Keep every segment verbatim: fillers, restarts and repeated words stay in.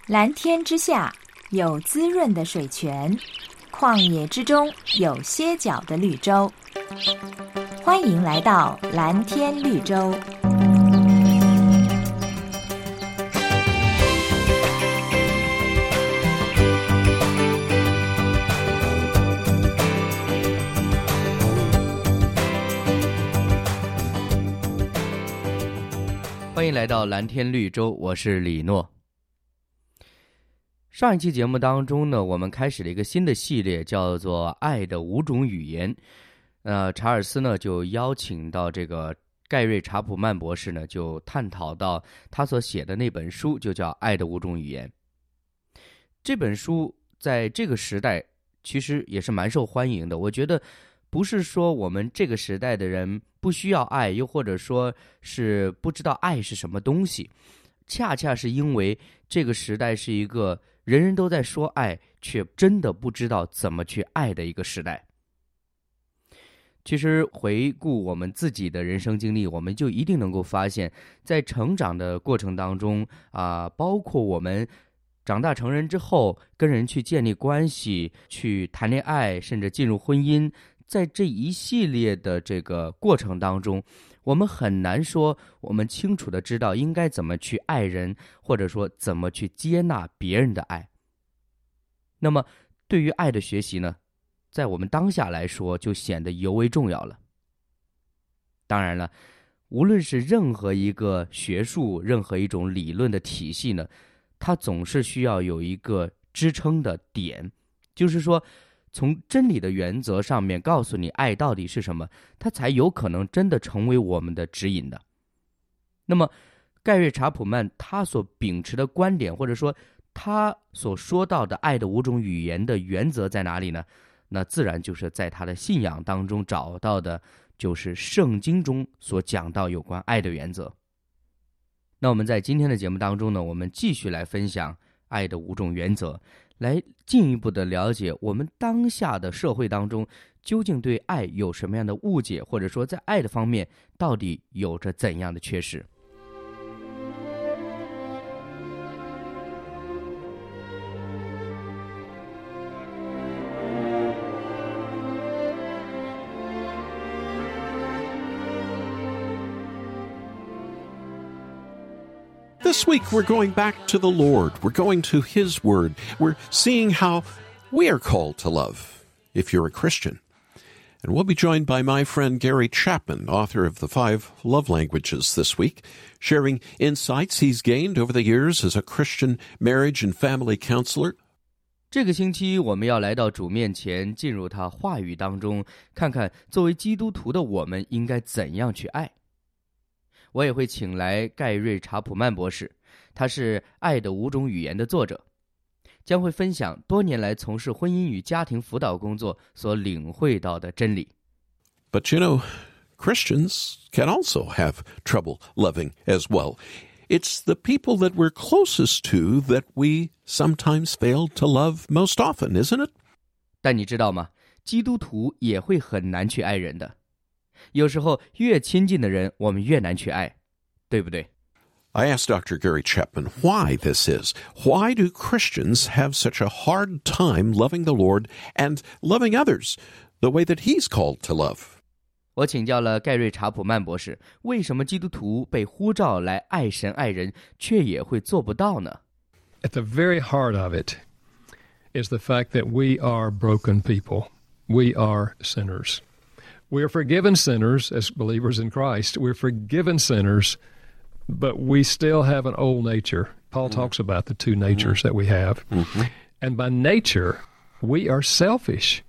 蓝天之下有滋润的水泉，旷野之中有歇脚的绿洲。欢迎来到蓝天绿洲。 欢迎来到蓝天绿洲，我是李诺。上一期节目当中呢，我们开始了一个新的系列，叫做爱的五种语言。呃，查尔斯呢就邀请到这个盖瑞查普曼博士呢，就探讨到他所写的那本书，就叫《爱的五种语言》。这本书在这个时代其实也是蛮受欢迎的。我觉得不是说我们这个时代的人不需要爱，又或者说是不知道爱是什么东西，恰恰是因为这个时代是一个人人都在说爱，却真的不知道怎么去爱的一个时代。其实回顾我们自己的人生经历，我们就一定能够发现，在成长的过程当中啊、呃，包括我们长大成人之后，跟人去建立关系，去谈恋爱，甚至进入婚姻，在这一系列的这个过程当中，我们很难说我们清楚的知道应该怎么去爱人，或者说怎么去接纳别人的爱。那么对于爱的学习呢，在我们当下来说就显得尤为重要了。当然了，无论是任何一个学术，任何一种理论的体系呢，它总是需要有一个支撑的点，就是说从真理的原则上面告诉你爱到底是什么，它才有可能真的成为我们的指引的。那么盖瑞查普曼他所秉持的观点，或者说他所说到的爱的五种语言的原则在哪里呢？那自然就是在他的信仰当中找到的，就是圣经中所讲到有关爱的原则。那我们在今天的节目当中呢，我们继续来分享爱的五种原则，来进一步的了解我们当下的社会当中究竟对爱有什么样的误解，或者说在爱的方面到底有着怎样的缺失。 This week, we're going back to the Lord. We're going to His Word. We're seeing how we are called to love, if you're a Christian. And we'll be joined by my friend Gary Chapman, author of The Five Love Languages, this week, sharing insights he's gained over the years as a Christian marriage and family counselor. 这个星期我们要来到主面前，进入他话语当中，看看作为基督徒的我们应该怎样去爱。我也会请来盖瑞查普曼博士，他是《爱的五种语言》的作者，将会分享多年来从事婚姻与家庭辅导工作所领会到的真理。 But you know, Christians can also have trouble loving as well. It's the people that we're closest to that we sometimes fail to love most often, isn't it? 但你知道吗？基督徒也会很难去爱人的。有时候越亲近的人，我们越难去爱，对不对？ I asked Doctor Gary Chapman why this is. Why do Christians have such a hard time loving the Lord and loving others the way that He's called to love? 我请教了盖瑞查普曼博士，为什么基督徒被呼召来爱神爱人，却也会做不到呢？ At the very heart of it is the fact that we are broken people. We are sinners. We are forgiven sinners as believers in Christ. We're forgiven sinners, but we still have an old nature. Paul talks about the two natures that we have. Mm-hmm. And by nature, we are selfish.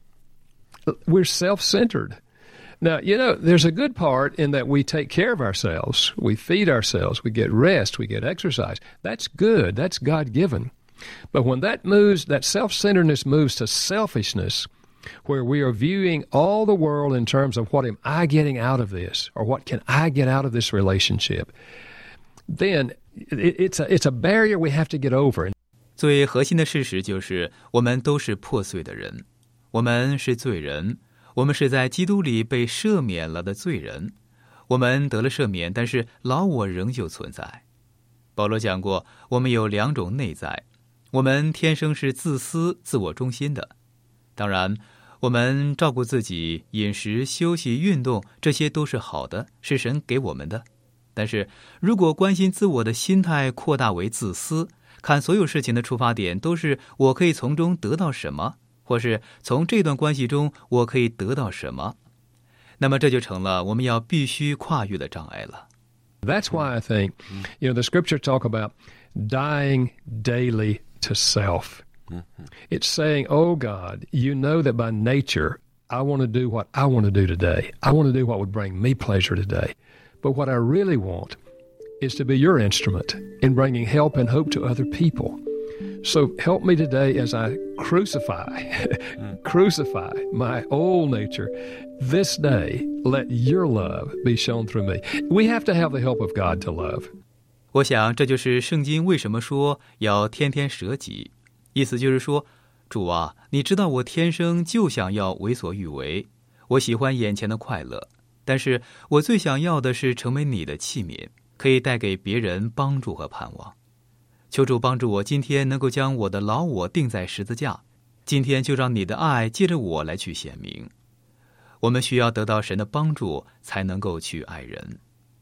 We're self-centered. Now, you know, there's a good part in that we take care of ourselves. We feed ourselves. We get rest. We get exercise. That's good. That's God-given. But when that moves, that self-centeredness moves to selfishness, where we are viewing all the world in terms of what am I getting out of this, or what can I get out of this relationship, then it's a, it's a barrier we have to get over. 最核心的事实就是，我们都是破碎的人，我们是罪人，我们是在基督里被赦免了的罪人，我们得了赦免，但是老我仍旧存在。保罗讲过，我们有两种内在， 我们天生是自私、自我中心的。当然，我们照顾自己，饮食、休息、运动，这些都是好的，是神给我们的。但是如果关心自我的心态扩大为自私，看所有事情的出发点都是我可以从中得到什么，或是从这段关系中我可以得到什么，那么这就成了我们要必须跨越的障碍了。 That's why I think, you know, the scripture talk about dying daily to self. It's saying, oh God, you know that by nature I want to do what I want to do today. I want to do what would bring me pleasure today. But what I really want is to be your instrument in bringing help and hope to other people. So help me today as I crucify, crucify my old nature. This day, let your love be shown through me. We have to have the help of God to love. 我想这就是圣经为什么说要天天舍己，意思就是说，主啊，你知道我天生就想要为所欲为，我喜欢眼前的快乐，但是我最想要的是成为你的器皿，可以带给别人帮助和盼望。求主帮助我今天能够将我的老我钉在十字架，今天就让你的爱借着我来去显明。我们需要得到神的帮助，才能够去爱人。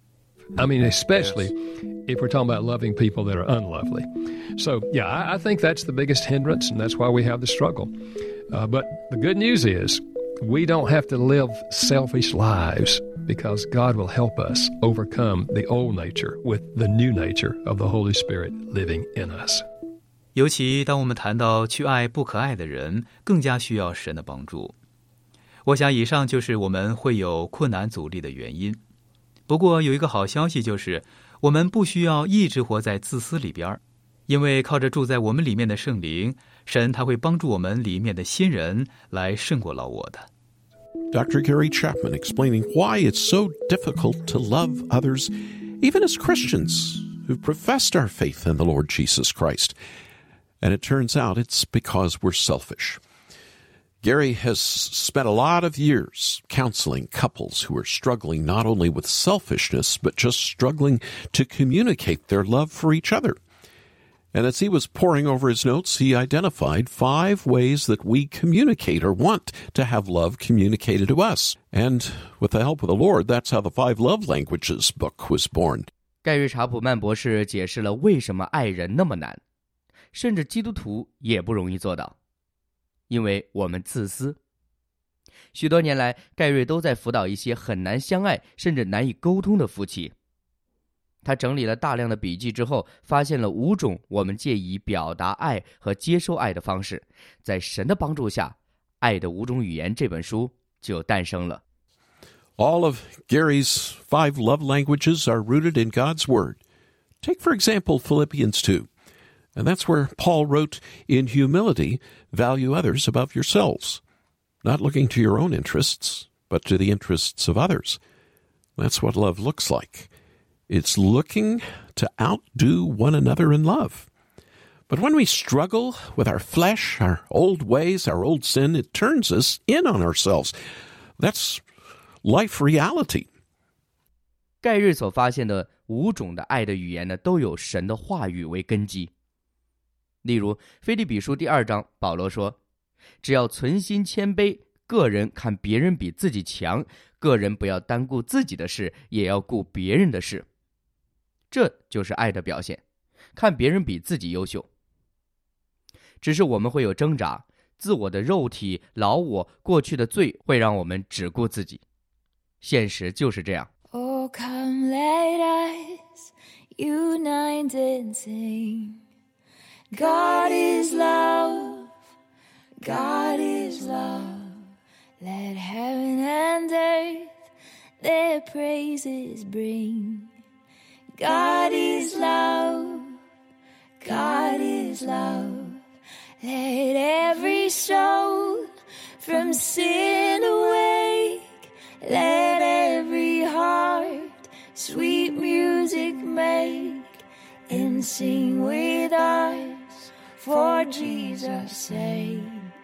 I mean, especially if we're talking about loving people that are unlovely. So, yeah, I, I think that's the biggest hindrance, and that's why we have the struggle. Uh, but the good news is we don't have to live selfish lives because God will help us overcome the old nature with the new nature of the Holy Spirit living in us. 尤其当我们谈到去爱不可爱的人，更加需要神的帮助。我想以上就是我们会有困难阻力的原因。不过有一个好消息，就是我们不需要一直活在自私里边，因为靠着住在我们里面的圣灵，神他会帮助我们里面的新人来胜过老我的。 Doctor Gary Chapman explaining why it's so difficult to love others, even as Christians who've professed our faith in the Lord Jesus Christ. And it turns out it's because we're selfish. Gary has spent a lot of years counseling couples who are struggling not only with selfishness, but just struggling to communicate their love for each other. And as he was poring over his notes, he identified five ways that we communicate or want to have love communicated to us. And with the help of the Lord, that's how the Five Love Languages book was born. 盖瑞查普曼博士解释了为什么爱人那么难，甚至基督徒也不容易做到，因为我们自私。许多年来，盖瑞都在辅导一些很难相爱甚至难以沟通的夫妻。他整理了大量的笔记之后，发现了五种我们借以表达爱和接受爱的方式。在神的帮助下，《爱的五种语言》这本书就诞生了。 All of Gary's five love languages are rooted in God's Word. Take, for example, Philippians two. And that's where Paul wrote, in humility, value others above yourselves, not looking to your own interests, but to the interests of others. That's what love looks like. It's looking to outdo one another in love. But when we struggle with our flesh, our old ways, our old sin, it turns us in on ourselves. That's life reality. 盖瑞所发现的五种的爱的语言呢，都有神的话语为根基。例如腓立比书第二章，保罗说，只要存心谦卑，个人看别人比自己强，个人不要单顾自己的事，也要顾别人的事。这就是爱的表现，看别人比自己优秀。只是我们会有挣扎，自我的肉体、老我、过去的罪会让我们只顾自己。现实就是这样。 Oh, come let us unite and sing. God is love, God is love. Let heaven and earth their praises bring. God is love, God is love. Let every soul from sin awake, let every heart sweet music make, and sing with us for Jesus' sake.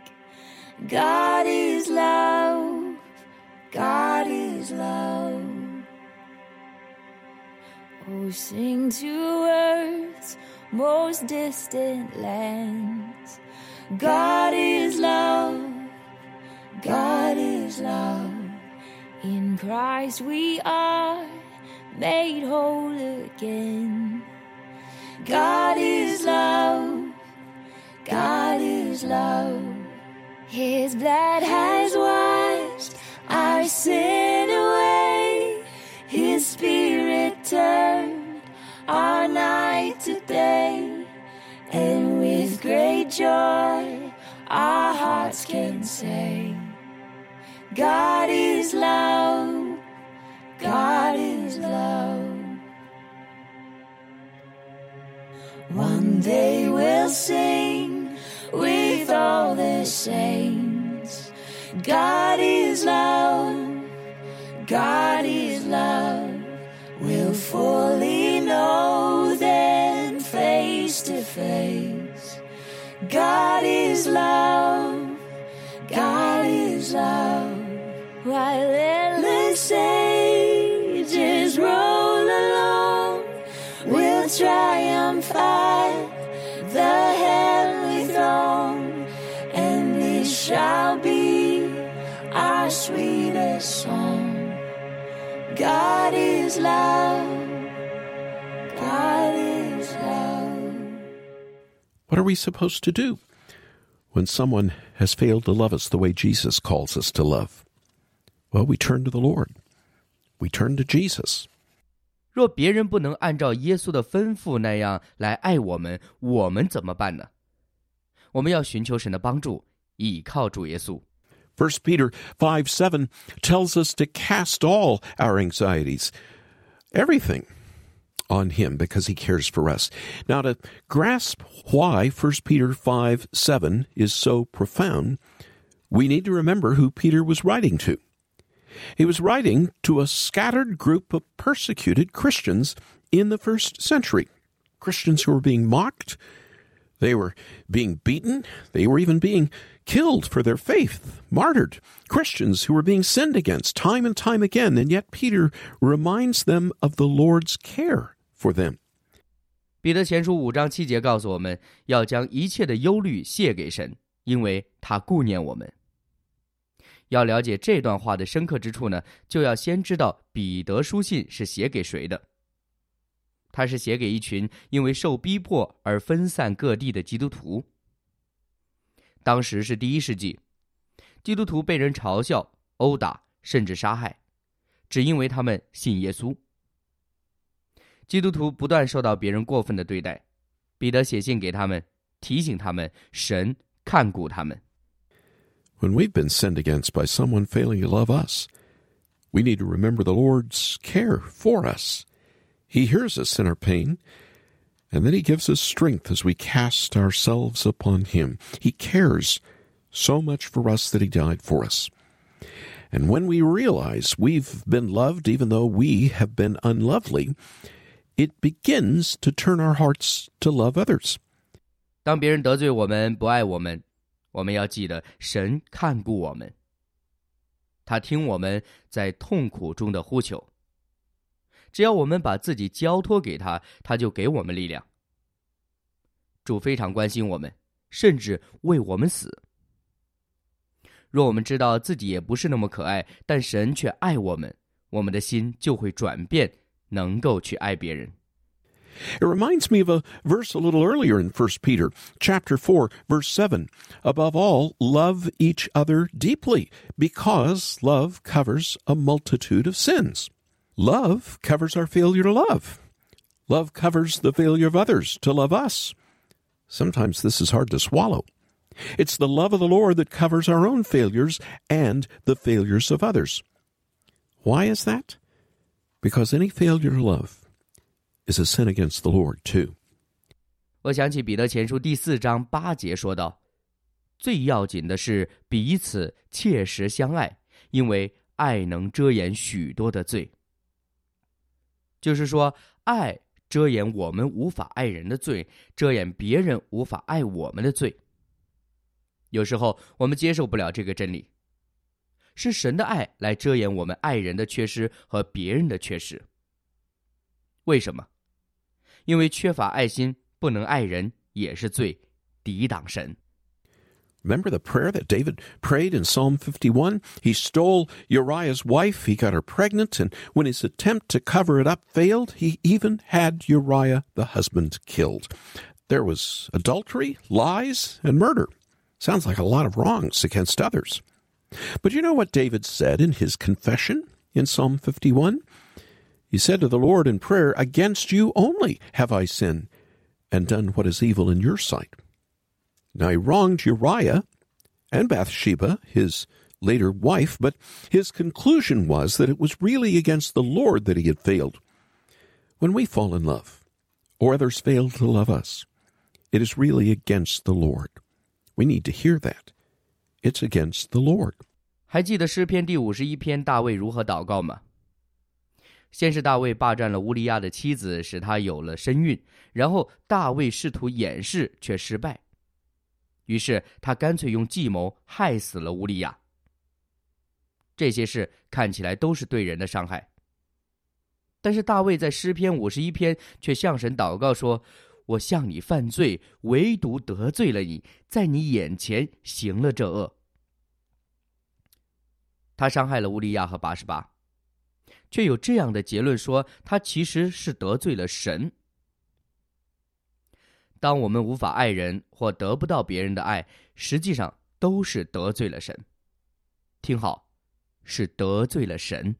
God is love, God is love. Oh, sing to earth's most distant lands. God is love, God is love. In Christ we are made whole again. God is love, God is love. His blood has washed our sin away. His Spirit turned our night to day. And with great joy our hearts can say, God is love, God is love. One day we'll sing with all the saints. God is love, God is love. We'll fully know then face to face. God is love, God is love. While endless ages roll along, we'll triumph at the heavenly throne, and this shall be our sweetest song. God is love, God is love. What are we supposed to do when someone has failed to love us the way Jesus calls us to love? Well, we turn to the Lord. We turn to Jesus. 若别人不能按照耶稣的吩咐那样来爱我们，我们怎么办呢？我们要寻求神的帮助，倚靠主耶稣。 First Peter five seven tells us to cast all our anxieties, everything, on him because he cares for us. Now, to grasp why First Peter five seven is so profound, we need to remember who Peter was writing to. He was writing to a scattered group of persecuted Christians in the first century. Christians who were being mocked, they were being beaten, they were even being killed for their faith, martyred. Christians who were being sinned against time and time again, and yet Peter reminds them of the Lord's care for them. 彼得前书五章七节告诉我们，要将一切的忧虑卸给神，因为他顾念我们。要了解这段话的深刻之处呢，就要先知道彼得书信是写给谁的。他是写给一群因为受逼迫而分散各地的基督徒。当时是第一世纪，基督徒被人嘲笑、殴打，甚至杀害，只因为他们信耶稣。基督徒不断受到别人过分的对待，彼得写信给他们，提醒他们，神看顾他们。 When we've been sinned against by someone failing to love us, we need to remember the Lord's care for us. He hears us in our pain, and then he gives us strength as we cast ourselves upon him. He cares so much for us that he died for us. And when we realize we've been loved even though we have been unlovely, it begins to turn our hearts to love others. 当别人得罪我们、不爱我们，我们要记得神看顾我们，他听我们在痛苦中的呼求。只要我们把自己交托给他，他就给我们力量。主非常关心我们，甚至为我们死。若我们知道自己也不是那么可爱，但神却爱我们，我们的心就会转变，能够去爱别人。 It reminds me of a verse a little earlier in First Peter, chapter four, verse seven. Above all, love each other deeply, because love covers a multitude of sins. Love covers our failure to love. Love covers the failure of others to love us. Sometimes this is hard to swallow. It's the love of the Lord that covers our own failures and the failures of others. Why is that? Because any failure to love is a sin against the Lord too. 我想起彼得前书第四章八节说道，最要紧的是彼此切实相爱，因为爱能遮掩许多的罪。就是说，爱遮掩我们无法爱人的罪，遮掩别人无法爱我们的罪。有时候我们接受不了这个真理，是神的爱来遮掩我们爱人的缺失和别人的缺失。为什么？因为缺乏爱心， 不能爱人也是罪，抵挡神。 Remember the prayer that David prayed in Psalm fifty-one? He stole Uriah's wife, he got her pregnant, and when his attempt to cover it up failed, he even had Uriah, the husband, killed. There was adultery, lies, and murder. Sounds like a lot of wrongs against others. But you know what David said in his confession in Psalm fifty-one? He said to the Lord in prayer, "Against you only have I sinned, and done what is evil in your sight." Now, he wronged Uriah and Bathsheba, his later wife, but his conclusion was that it was really against the Lord that he had failed. When we fall in love, or others fail to love us, it is really against the Lord. We need to hear that. It's against the Lord. 还记得诗篇第五十一篇大卫如何祷告吗？先是大卫霸占了乌利亚的妻子，使他有了身孕，然后大卫试图掩饰，却失败。于是他干脆用计谋害死了乌利亚。这些事看起来都是对人的伤害，但是大卫在诗篇五十一篇却向神祷告说：“我向你犯罪，唯独得罪了你，在你眼前行了这恶。”他伤害了乌利亚和拔示巴，却有这样的结论说，他其实是得罪了神。当我们无法爱人或得不到别人的爱，实际上都是得罪了神。听好，是得罪了神。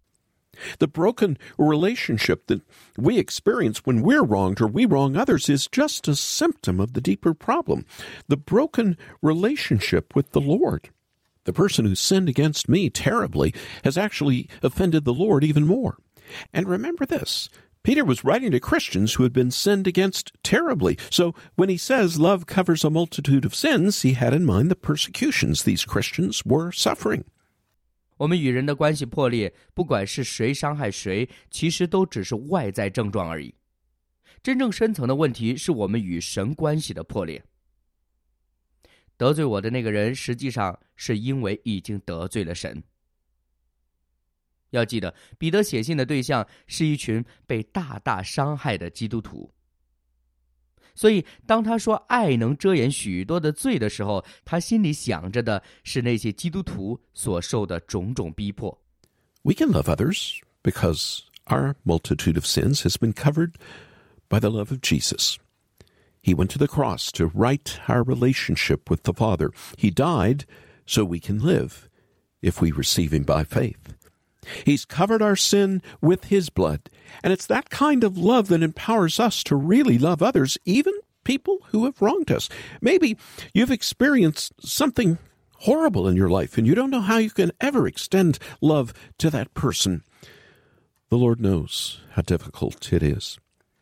The broken relationship that we experience when we're wronged or we wrong others is just a symptom of the deeper problem. The broken relationship with the Lord. The person who sinned against me terribly has actually offended the Lord even more. And remember this, Peter was writing to Christians who had been sinned against terribly. So when he says love covers a multitude of sins, he had in mind the persecutions these Christians were suffering. 我们与人的关系破裂，不管是谁伤害谁，其实都只是外在症状而已。真正深层的问题是我们与神关系的破裂。得罪我的那个人，实际上是因为已经得罪了神。要记得，彼得写信的对象是一群被大大伤害的基督徒。所以当他说爱能遮掩许多的罪的时候，他心里想着的是那些基督徒所受的种种逼迫。 We can love others because our multitude of sins has been covered by the love of Jesus. He went to the cross to right our relationship with the Father. He died so we can live if we receive him by faith. He's covered our sin with his blood, and it's that kind of love that empowers us to really love others, even people who have wronged us. Maybe you've experienced something horrible in your life, and you don't know how you can ever extend love to that person. The Lord knows how difficult it is.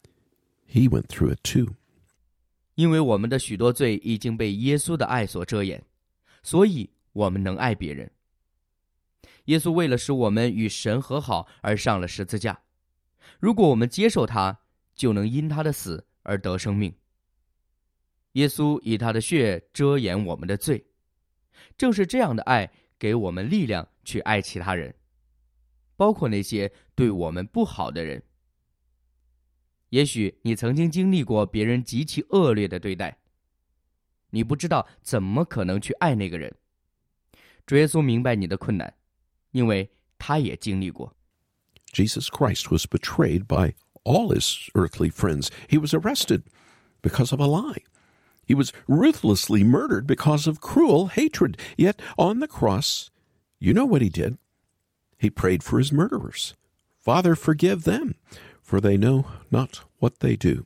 He went through it too. 因为我们的许多罪已经被耶稣的爱所遮掩，所以我们能爱别人。耶稣为了使我们与神和好而上了十字架，如果我们接受他，就能因他的死而得生命。耶稣以他的血遮掩我们的罪，正是这样的爱给我们力量去爱其他人，包括那些对我们不好的人。也许你曾经经历过别人极其恶劣的对待，你不知道怎么可能去爱那个人。主耶稣明白你的困难，因为他也经历过。 Jesus Christ was betrayed by all his earthly friends. He was arrested because of a lie. He was ruthlessly murdered because of cruel hatred. Yet on the cross, you know what he did? He prayed for his murderers. Father, forgive them, for they know not what they do.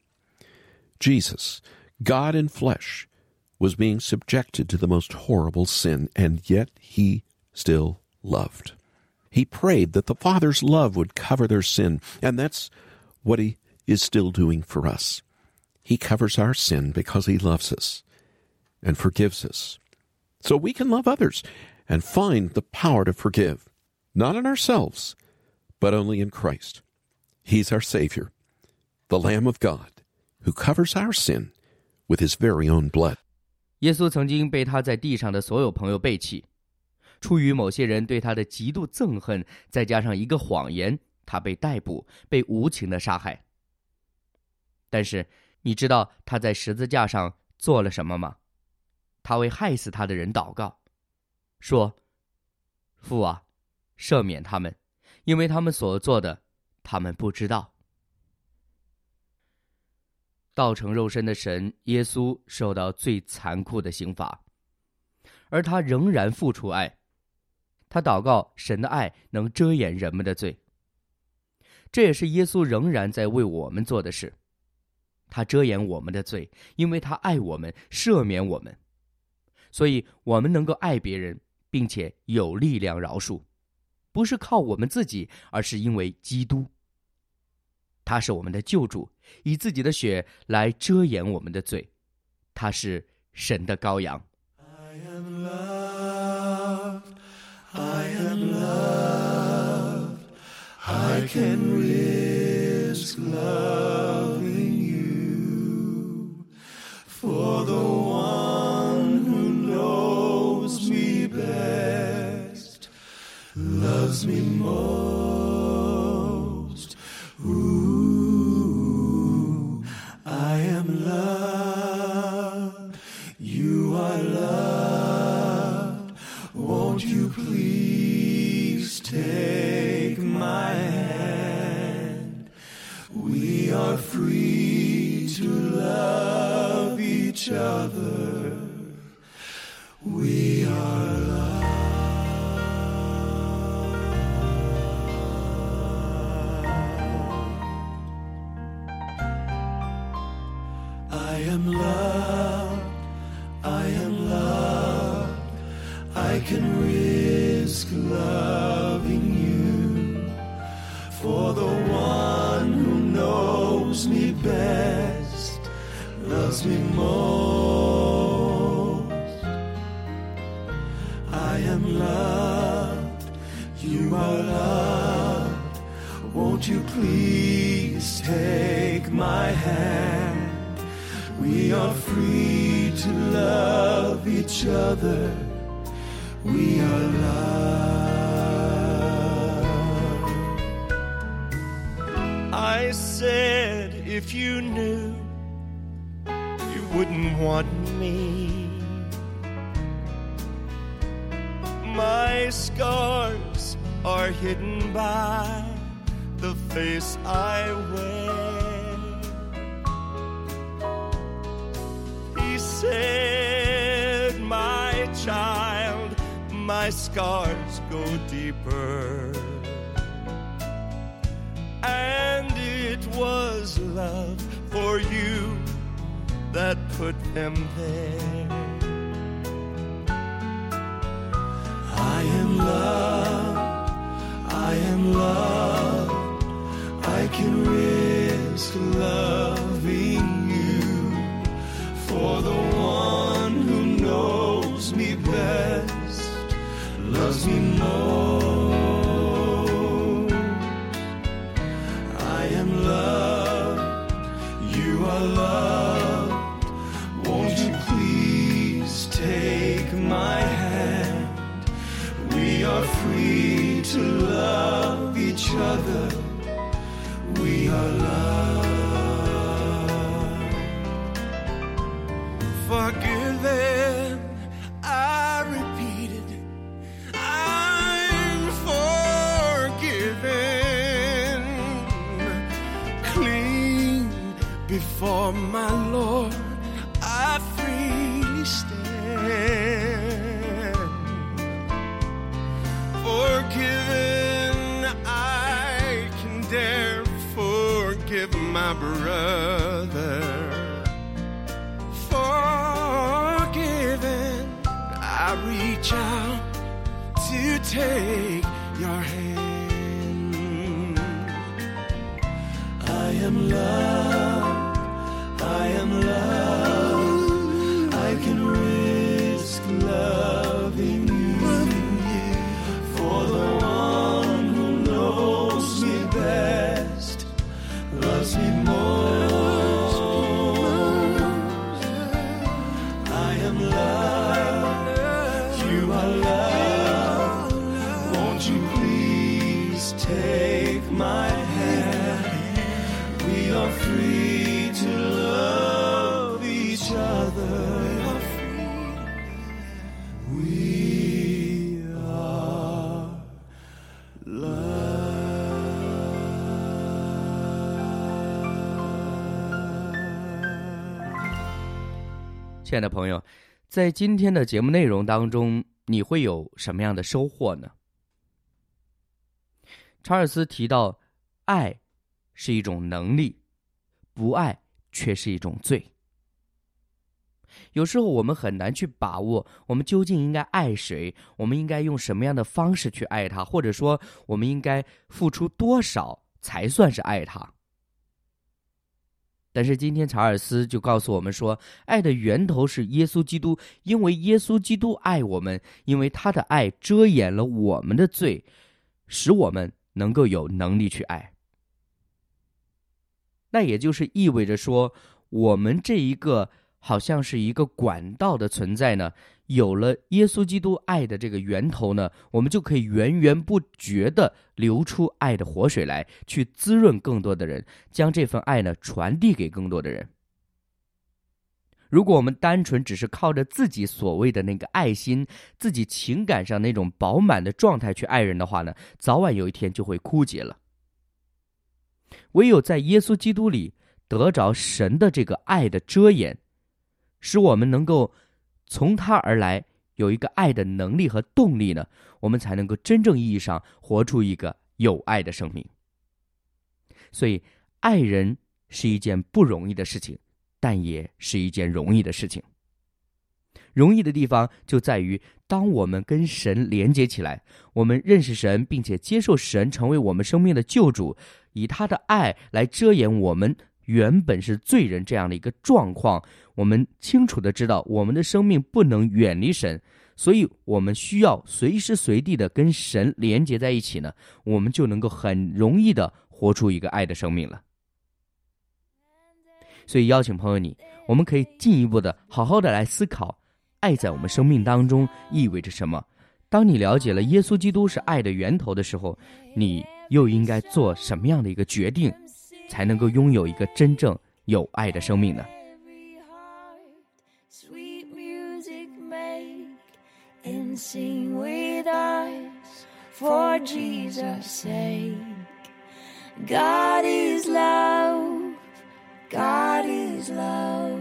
Jesus, God in flesh, was being subjected to the most horrible sin, and yet he still loved. He prayed that the Father's love would cover their sin, and that's what he is still doing for us. He covers our sin because he loves us and forgives us. So we can love others and find the power to forgive, not in ourselves, but only in Christ. He's our Savior, the Lamb of God, who covers our sin with his very own blood. 耶稣曾经被他在地上的所有朋友背弃，出于某些人对他的极度憎恨，再加上一个谎言，他被逮捕，被无情的杀害。但是你知道他在十字架上做了什么吗？他为害死他的人祷告，说：父啊，赦免他们，因为他们所做的，他们不知道。道成肉身的神耶稣受到最残酷的刑罚，而他仍然付出爱。他祷告神的爱能遮掩人们的罪，这也是耶稣仍然在为我们做的事。他遮掩我们的罪，因为他爱我们，赦免我们，所以我们能够爱别人，并且有力量饶恕，不是靠我们自己，而是因为基督。他是我们的救主，以自己的血来遮掩我们的罪。他是神的羔羊。 I am loved, I am loved, I can risk loving you, for the one who knows me best loves me most. Ooh, I am loved, you are loved. Won't you please take my hand? We are free to love each other. We are loved. I am loved, I am loved, I can risk loving you, for the one who knows me best loves me most. I am loved, you are loved, won't you please take my hand? We are free to love each other. We are loved. I said if you knew, you wouldn't want me. My scars are hidden by the face I wear. He said, my child, my scars go deeper. And it was love for you that put them there. I am loved, I am loved, I can risk loving you, for the one who knows me best loves me most. I am loved, you are loved, won't you please take my hand? We are free to love each other. We are loved. Forgiven, I repeated, I'm forgiven. Clean before my Lord, I freely stand. Forgiven, I can dare forgive my brother. Forgiven, I reach out to take your hand. I am loved, I am loved, I can risk loving you, for the one who knows me best loves me most. I am loved, you are loved, won't you please take my hand? We are free to love We are loved. 亲爱的朋友，在今天的节目内容当中，你会有什么样的收获呢？查尔斯提到，爱是一种能力，不爱却是一种罪。有时候我们很难去把握，我们究竟应该爱谁，我们应该用什么样的方式去爱他，或者说我们应该付出多少才算是爱他。但是今天查尔斯就告诉我们说，爱的源头是耶稣基督，因为耶稣基督爱我们，因为他的爱遮掩了我们的罪，使我们能够有能力去爱。那也就是意味着说，我们这一个好像是一个管道的存在呢，有了耶稣基督爱的这个源头呢，我们就可以源源不绝地流出爱的活水来，去滋润更多的人，将这份爱呢传递给更多的人。如果我们单纯只是靠着自己所谓的那个爱心，自己情感上那种饱满的状态去爱人的话呢，早晚有一天就会枯竭了。唯有在耶稣基督里得着神的这个爱的遮掩，使我们能够从他而来有一个爱的能力和动力呢，我们才能够真正意义上活出一个有爱的生命。所以爱人是一件不容易的事情，但也是一件容易的事情。容易的地方就在于，当我们跟神连接起来，我们认识神，并且接受神成为我们生命的救主，以他的爱来遮掩我们原本是罪人这样的一个状况，我们清楚地知道我们的生命不能远离神，所以我们需要随时随地的跟神连接在一起呢，我们就能够很容易的活出一个爱的生命了。所以邀请朋友你，我们可以进一步的好好的来思考，爱在我们生命当中意味着什么。当你了解了耶稣基督是爱的源头的时候，你又应该做什么样的一个决定，才能够拥有一个真正有爱的生命呢？ Sweet music make and sing with us for Jesus' sake. God is love, God is love.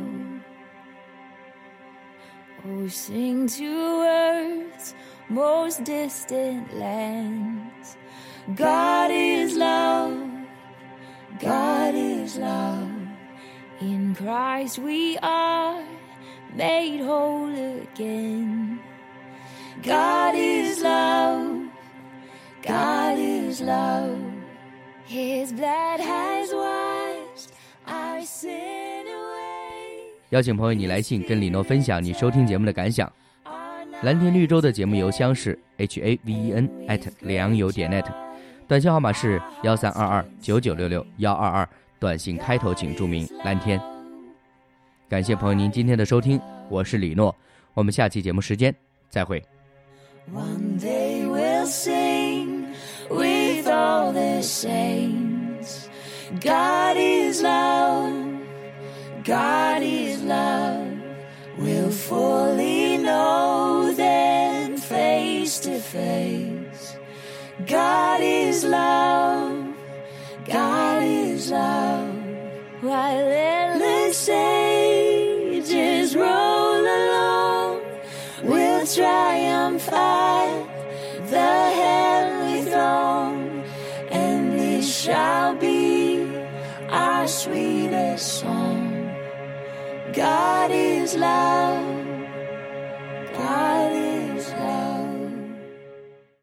Oh, sing to earth's most distant lands. God is love, God is love. In Christ we are made whole again. God is love, God is love. His blood has washed our sin away. 邀请朋友你来信跟李诺分享你收听节目的感想。蓝天绿洲的节目邮箱是 h a v e n at 良友点 net， 短信号码是幺三二二九九六六幺二二，短信开头请注明蓝天。感谢朋友您今天的收听，我是李诺，我们下期节目时间再会。 One day we'll sing with all the saints. God is love, God is love. We'll fully know then face to face. God is love, God is love. While endless ages roll along, we'll triumph at the heavenly throne, and this shall be our sweetest song. God is love.